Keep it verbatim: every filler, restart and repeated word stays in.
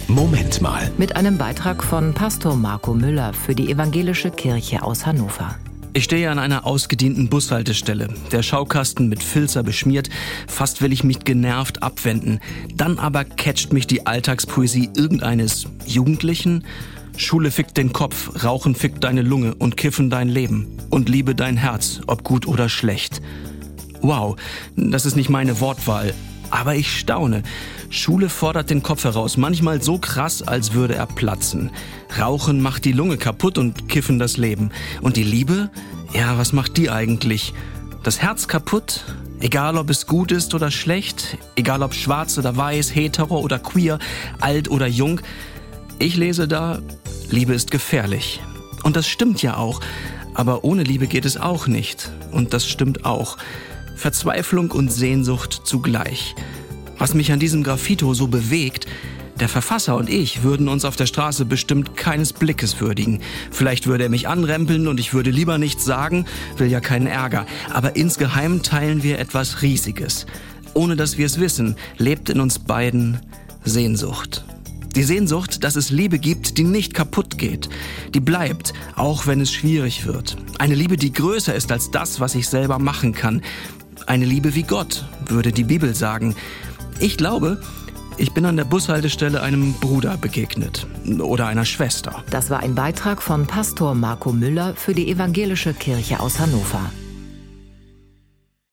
Moment mal. Mit einem Beitrag von Pastor Marco Müller für die Evangelische Kirche aus Hannover. Ich stehe an einer ausgedienten Bushaltestelle. Der Schaukasten mit Filzer beschmiert. Fast will ich mich genervt abwenden. Dann aber catcht mich die Alltagspoesie irgendeines Jugendlichen. Schule fickt den Kopf, Rauchen fickt deine Lunge und Kiffen dein Leben. Und Liebe dein Herz, ob gut oder schlecht. Wow, das ist nicht meine Wortwahl. Aber ich staune. Schule fordert den Kopf heraus, manchmal so krass, als würde er platzen. Rauchen macht die Lunge kaputt und Kiffen das Leben. Und die Liebe? Ja, was macht die eigentlich? Das Herz kaputt? Egal, ob es gut ist oder schlecht, egal ob schwarz oder weiß, hetero oder queer, alt oder jung. Ich lese da, Liebe ist gefährlich. Und das stimmt ja auch. Aber ohne Liebe geht es auch nicht. Und das stimmt auch. Verzweiflung und Sehnsucht zugleich. Was mich an diesem Graffito so bewegt, der Verfasser und ich würden uns auf der Straße bestimmt keines Blickes würdigen. Vielleicht würde er mich anrempeln und ich würde lieber nichts sagen, will ja keinen Ärger. Aber insgeheim teilen wir etwas Riesiges. Ohne dass wir es wissen, lebt in uns beiden Sehnsucht. Die Sehnsucht, dass es Liebe gibt, die nicht kaputt geht. Die bleibt, auch wenn es schwierig wird. Eine Liebe, die größer ist als das, was ich selber machen kann. Eine Liebe wie Gott, würde die Bibel sagen. Ich glaube, ich bin an der Bushaltestelle einem Bruder begegnet. Oder einer Schwester. Das war ein Beitrag von Pastor Marco Müller für die Evangelische Kirche aus Hannover.